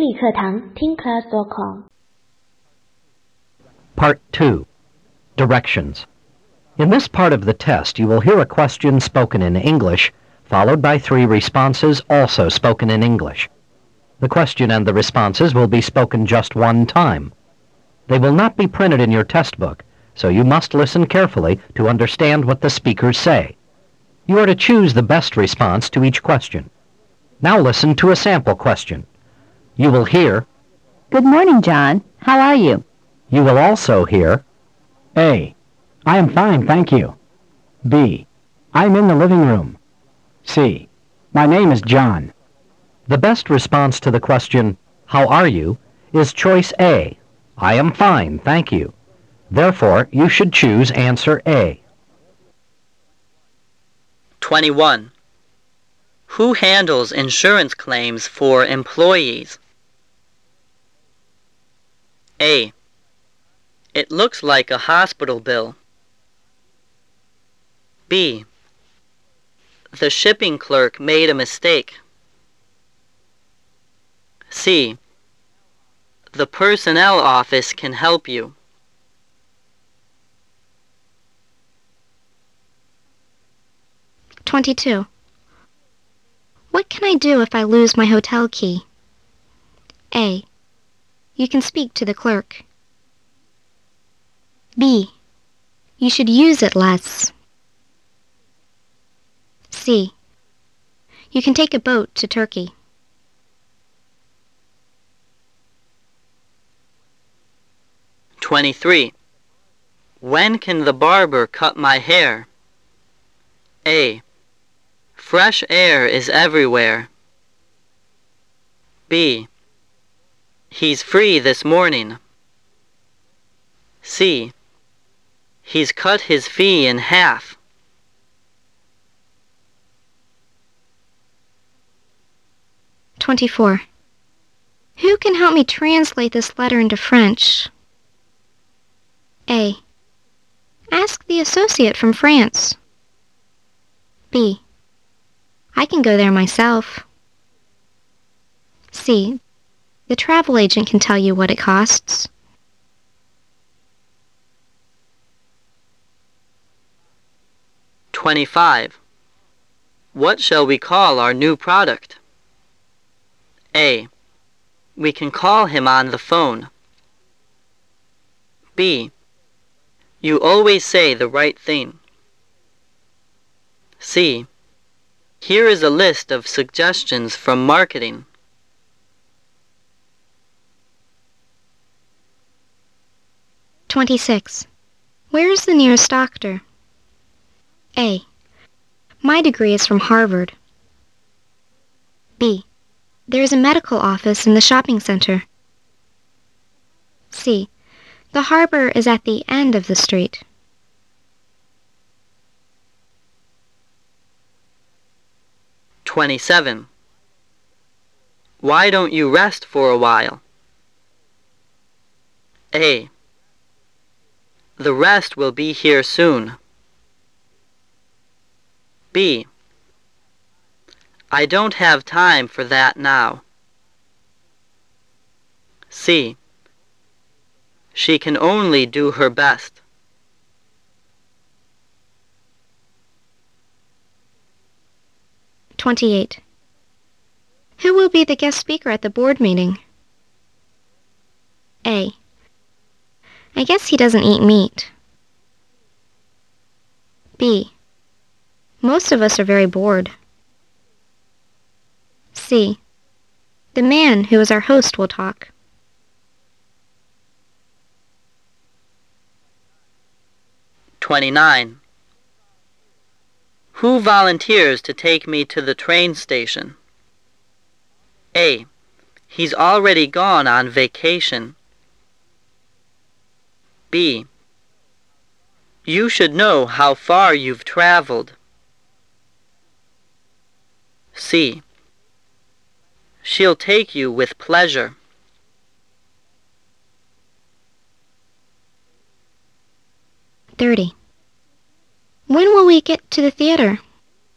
理课堂听 class.com Part 2. Directions. In this part of the test, you will hear a question spoken in English, followed by 3 responses also spoken in English. The question and the responses will be spoken just one time. They will not be printed in your test book, so you must listen carefully to understand what the speakers say. You are to choose the best response to each question. Now listen to a sample question. You will hear, Good morning, John. How are you? you will also hear, A. I am fine, thank you. B. I am in the living room. C. My name is John. the best response to the question, how are you, is choice A. I am fine, thank you. Therefore, you should choose answer A. 21. Who handles insurance claims for employees? A. It looks like a hospital bill. B. The shipping clerk made a mistake. C. The personnel office can help you. (22) What can I do if I lose my hotel key? A. You can speak to the clerk. B. You should use it less. C. You can take a boat to Turkey. (23) When can the barber cut my hair? A. Fresh air is everywhere. B. He's free this morning. C. He's cut his fee in half. (24) Who can help me translate this letter into French? A. Ask the associate from France. B. I can go there myself. C. The travel agent can tell you what it costs. (25) What shall we call our new product? A. We can call him on the phone. B. You always say the right thing. C. Here is a list of suggestions from marketing. (26) Where is the nearest doctor? A. My degree is from Harvard. B. There is a medical office in the shopping center. C. The harbor is at the end of the street. (27) Why don't you rest for a while? A. The rest will be here soon. B. I don't have time for that now. C. She can only do her best. (28) Who will be the guest speaker at the board meeting? A. I guess he doesn't eat meat. B. Most of us are very bored. C. The man who is our host will talk. (29) Who volunteers to take me to the train station? A. He's already gone on vacation. B. You should know how far you've traveled. C. She'll take you with pleasure. (30) When will we get to the theater?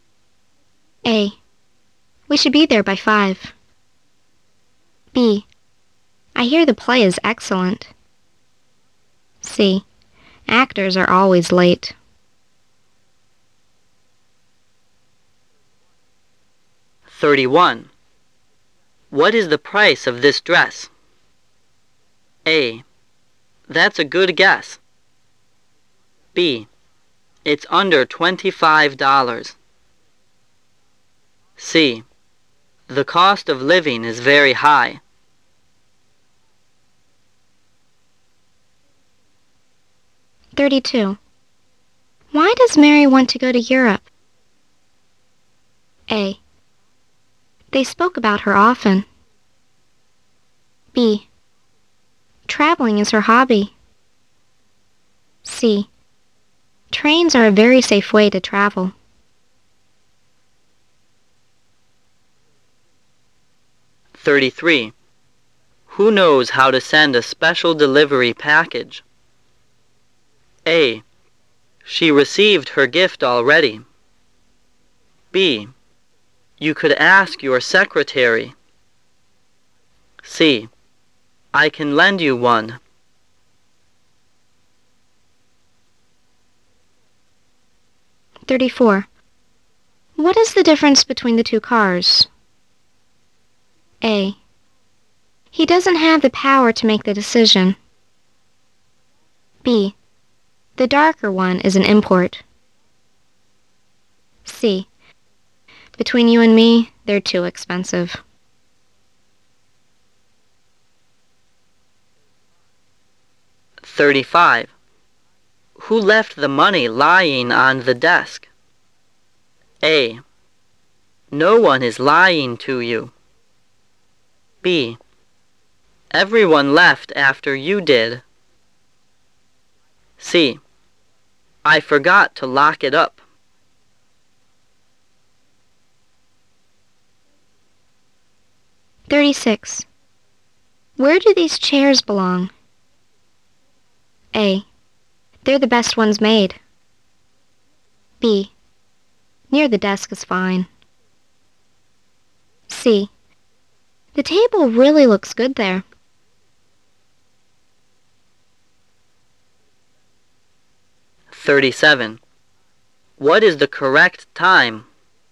A. We should be there by 5. B. I hear the play is excellent. C. Actors are always late. 31. What is the price of this dress? A. That's a good guess. B. It's under $25. C. The cost of living is very high. "32. Why does Mary want to go to Europe? A. They spoke about her often. B. Traveling is her hobby. C. Trains are a very safe way to travel. 33. Who knows how to send a special delivery package? A. She received her gift already. B. You could ask your secretary. C. I can lend you one. "34. What is the difference between the two cars? A. He doesn't have the power to make the decision. B. The darker one is an import. C. Between you and me, they're too expensive. 35. Who left the money lying on the desk? A. No one is lying to you. B. Everyone left after you did. C. I forgot to lock it up. 36. Where do these chairs belong? A. They're the best ones made. B. Near the desk is fine. C. The table really looks good there. 37. What is the correct time?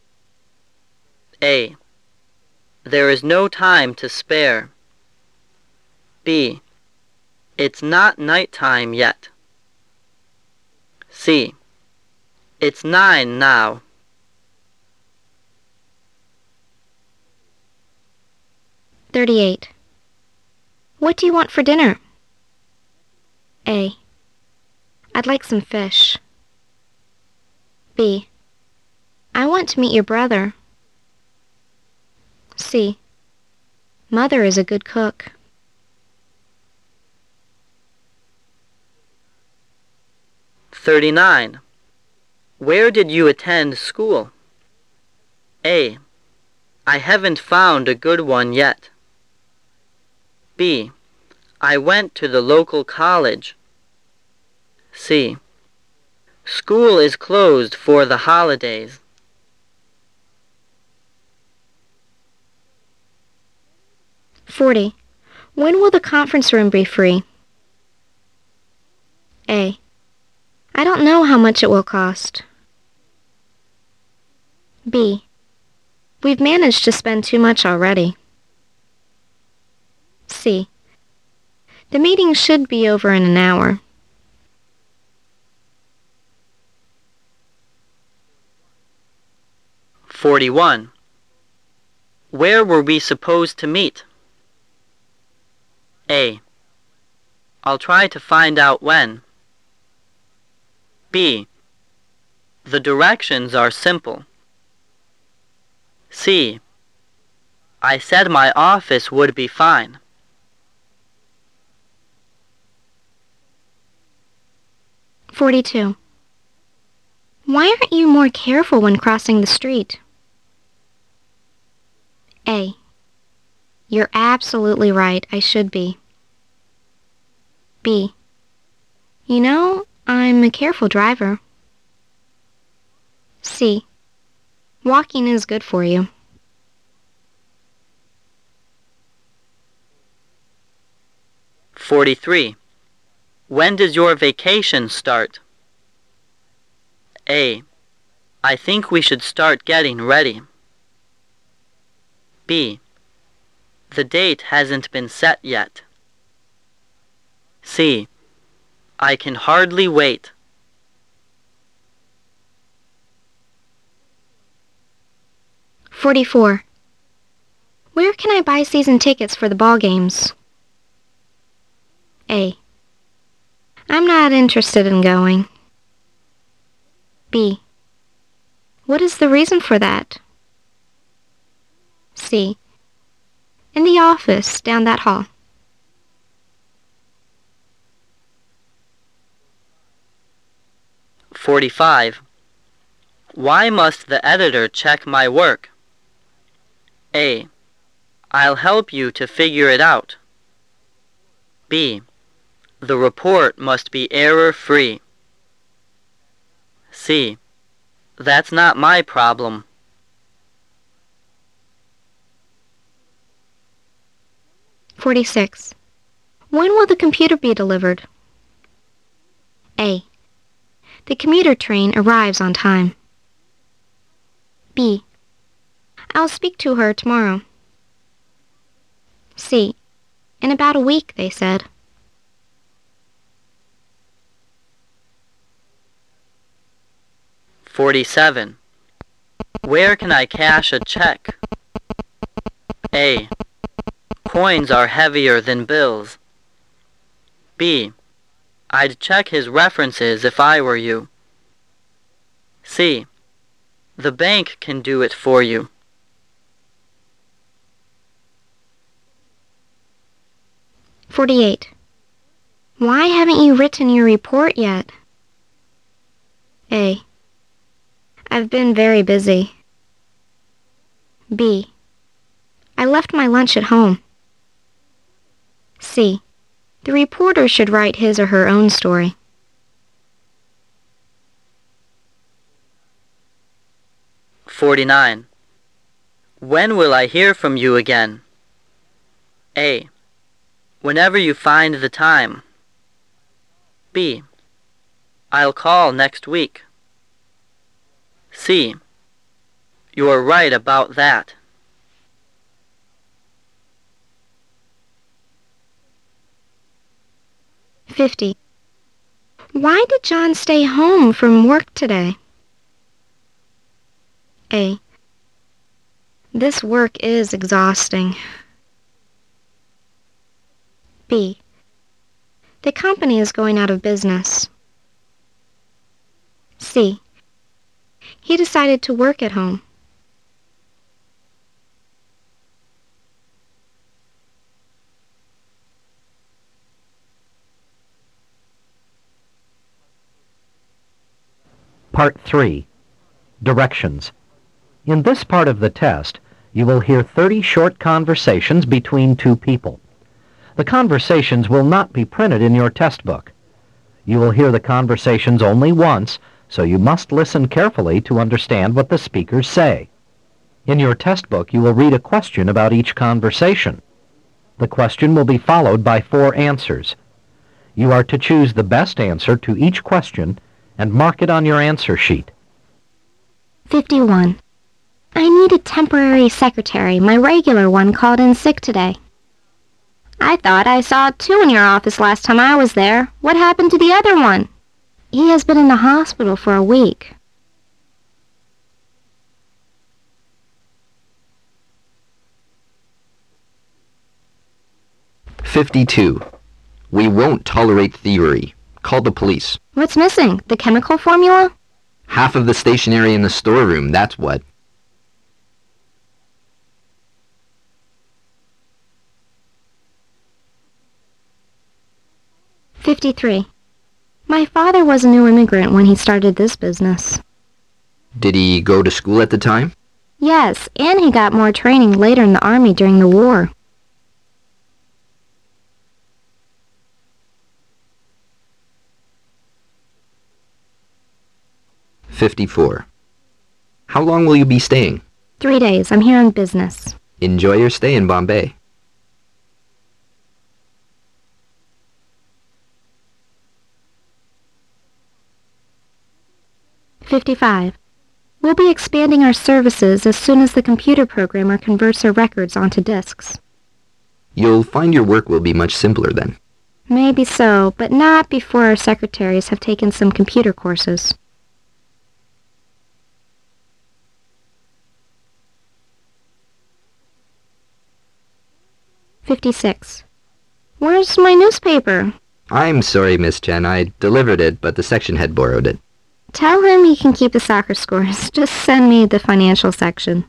A. There is no time to spare. B. It's not night time yet. C. It's 9 now. 38. What do you want for dinner? A. I'd like some fish. B. I want to meet your brother. C. Mother is a good cook. 39. Where did you attend school? A. I haven't found a good one yet. B. I went to the local college. C. School is closed for the holidays. 40. When will the conference room be free? A. I don't know how much it will cost. B. We've managed to spend too much already. C. The meeting should be over in an hour. 41. Where were we supposed to meet? A. I'll try to find out when. B. The directions are simple. C. I said my office would be fine. "42. Why aren't you more careful when crossing the street? A. You're absolutely right, I should be. B. You know, I'm a careful driver. C. Walking is good for you. 43. 43. When does your vacation start? A. I think we should start getting ready. B. The date hasn't been set yet. C. I can hardly wait. "44. Where can I buy season tickets for the ball games? A. I'm not interested in going. B. What is the reason for that? C. In the office down that hall. 45. Why must the editor check my work? A. I'll help you to figure it out. B. The report must be error-free. C. That's not my problem. "46. When will the computer be delivered? A. The commuter train arrives on time. B. I'll speak to her tomorrow. C. In about a week, they said. "47. Where can I cash a check? A. Coins are heavier than bills. B. I'd check his references if I were you. C. The bank can do it for you. 48. Why haven't you written your report yet? A. I've been very busy. B. I left my lunch at home. C. The reporter should write his or her own story. "49. When will I hear from you again? A. Whenever you find the time. B. I'll call next week. C. You're right about that. 50. Why did John stay home from work today? A. This work is exhausting. B. The company is going out of business. C. He decided to work at home. Part 3. Directions. In this part of the test, you will hear 30 short conversations between two people. The conversations will not be printed in your test book. You will hear the conversations only once, so you must listen carefully to understand what the speakers say. In your test book, you will read a question about each conversation. The question will be followed by 4 answers. You are to choose the best answer to each question and mark it on your answer sheet. 51. I need a temporary secretary. My regular one called in sick today. I thought I saw 2 in your office last time I was there. What happened to the other one? He has been in the hospital for a week. "52. We won't tolerate thievery. Call the police. What's missing? The chemical formula? Half of the stationery in the storeroom, that's what." 53. My father was a new immigrant when he started this business. Did he go to school at the time? Yes, and he got more training later in the Army during the war. 54. How long will you be staying? 3 days. I'm here on business. Enjoy your stay in Bombay. 55. We'll be expanding our services as soon as the computer programmer converts our records onto disks. You'll find your work will be much simpler then. Maybe so, but not before our secretaries have taken some computer courses. "56. Where's my newspaper? I'm sorry, Miss Chen. I delivered it, but the section head borrowed it. Tell him he can keep the soccer scores. Just send me the financial section."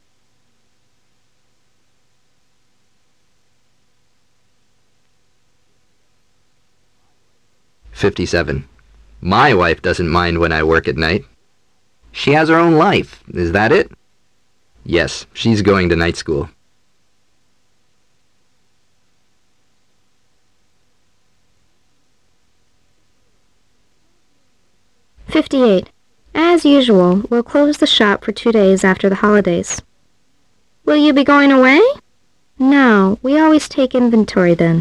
"57. My wife doesn't mind when I work at night. She has her own life. Is that it? Yes, she's going to night school. "58. As usual, we'll close the shop for 2 days after the holidays." "Will you be going away?" "No, we always take inventory then."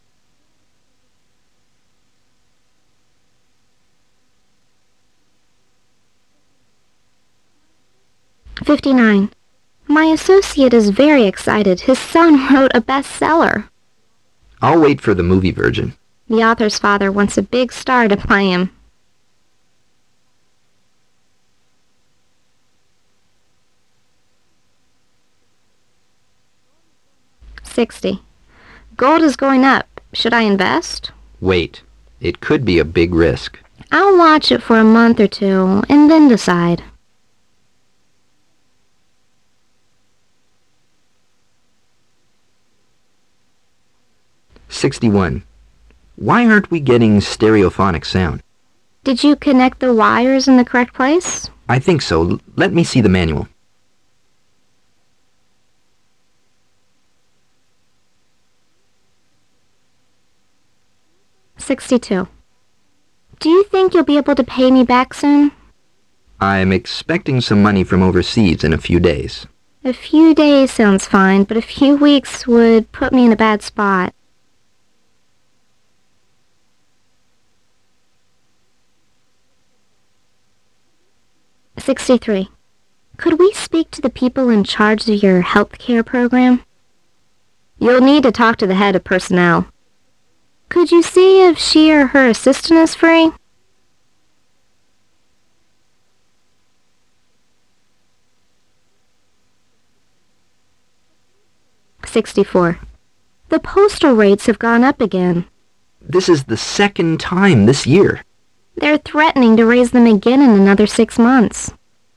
"59. My associate is very excited. His son wrote a bestseller. I'll wait for the movie version. The author's father wants a big star to play him." "60. Gold is going up. Should I invest?" Wait. It could be a big risk. "I'll watch it for a month or two and then decide." "61. Why aren't we getting stereophonic sound?" Did you connect the wires in the correct place? I think so. Let me see the manual. "62. Do you think you'll be able to pay me back soon?" I'm expecting some money from overseas in a few days. A few days sounds fine, but a few weeks would put me in a bad spot. "63. Could we speak to the people in charge of your health care program?" "You'll need to talk to the head of personnel." "Could you see if she or her assistant is free?" "64. The postal rates have gone up again." This is the second time this year. "They're threatening to raise them again in another 6 months."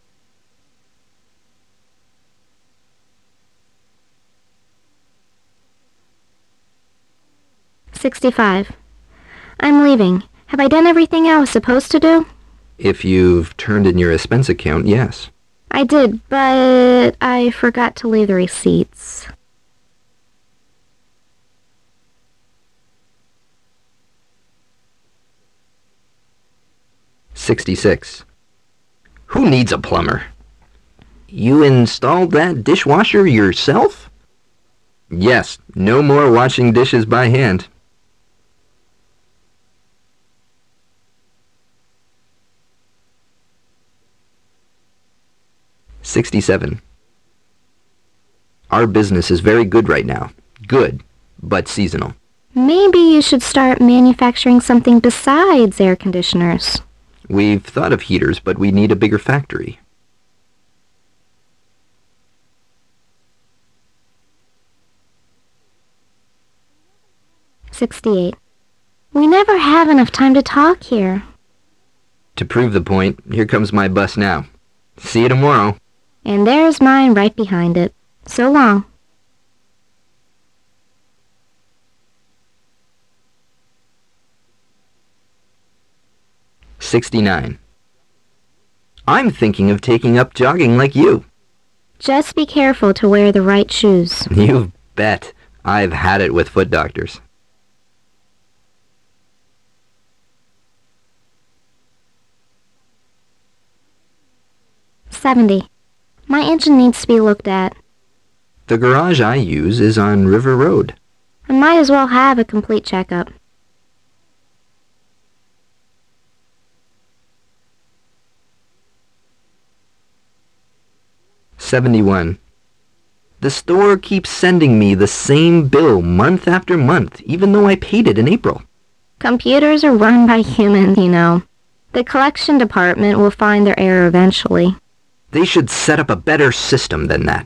"65. I'm leaving. Have I done everything I was supposed to do?" If you've turned in your expense account, yes. "I did, but I forgot to leave the receipts." "66. Who needs a plumber? You installed that dishwasher yourself? Yes, no more washing dishes by hand. "67. Our business is very good right now. Good, but seasonal. Maybe you should start manufacturing something besides air conditioners. We've thought of heaters, but we need a bigger factory. "68. We never have enough time to talk here." To prove the point, here comes my bus now. See you tomorrow. And there's mine right behind it. So long. "69. I'm thinking of taking up jogging like you. Just be careful to wear the right shoes. You bet. I've had it with foot doctors. "70. My engine needs to be looked at. The garage I use is on River Road. I might as well have a complete checkup." 71. The store keeps sending me the same bill month after month, even though I paid it in April. Computers are run by humans, you know. The collection department will find their error eventually. They should set up a better system than that.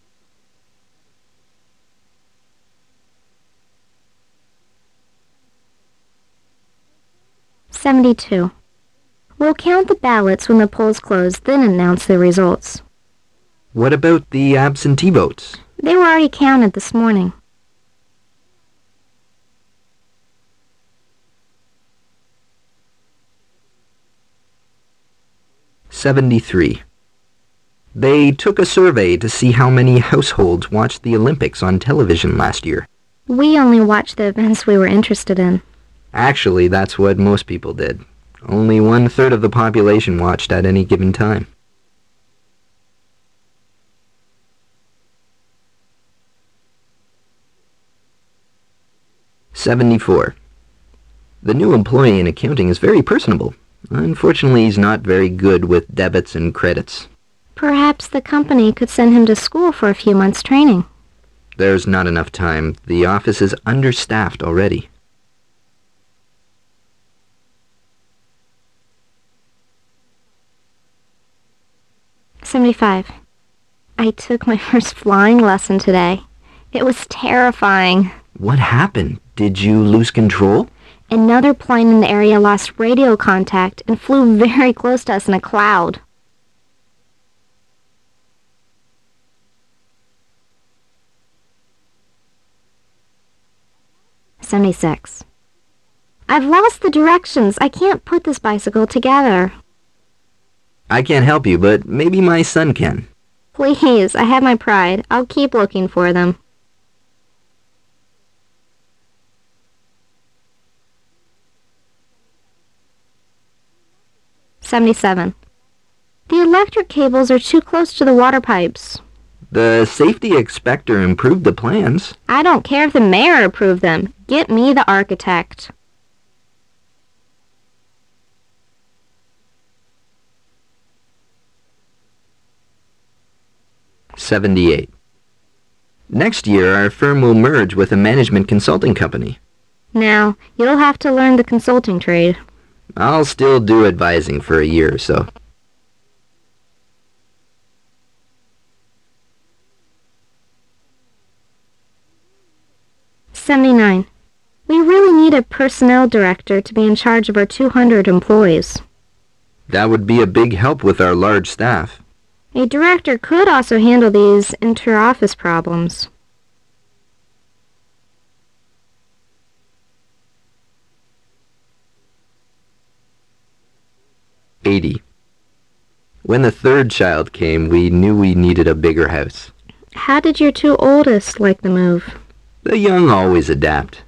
"72. We'll count the ballots when the polls close, then announce the results." What about the absentee votes? They were already counted this morning. "73. They took a survey to see how many households watched the Olympics on television last year. We only watched the events we were interested in. Actually, that's what most people did. Only 1/3 of the population watched at any given time. "74. The new employee in accounting is very personable. Unfortunately, he's not very good with debits and credits. Perhaps the company could send him to school for a few months' training. There's not enough time. The office is understaffed already. "75. I took my first flying lesson today. It was terrifying. What happened? Did you lose control? Another plane in the area lost radio contact and flew very close to us in a cloud. "76. I've lost the directions. I can't put this bicycle together." I can't help you, but maybe my son can. "Please, I have my pride. I'll keep looking for them." "77. The electric cables are too close to the water pipes." The safety inspector improved the plans. "I don't care if the mayor approved them. Get me the architect." "78. Next year, our firm will merge with a management consulting company. Now, you'll have to learn the consulting trade. I'll still do advising for a year or so. "79. We really need a personnel director to be in charge of our 200 employees. That would be a big help with our large staff. A director could also handle these inter-office problems." "80. When the third child came, we knew we needed a bigger house. How did your two oldest like the move? The young always adapt.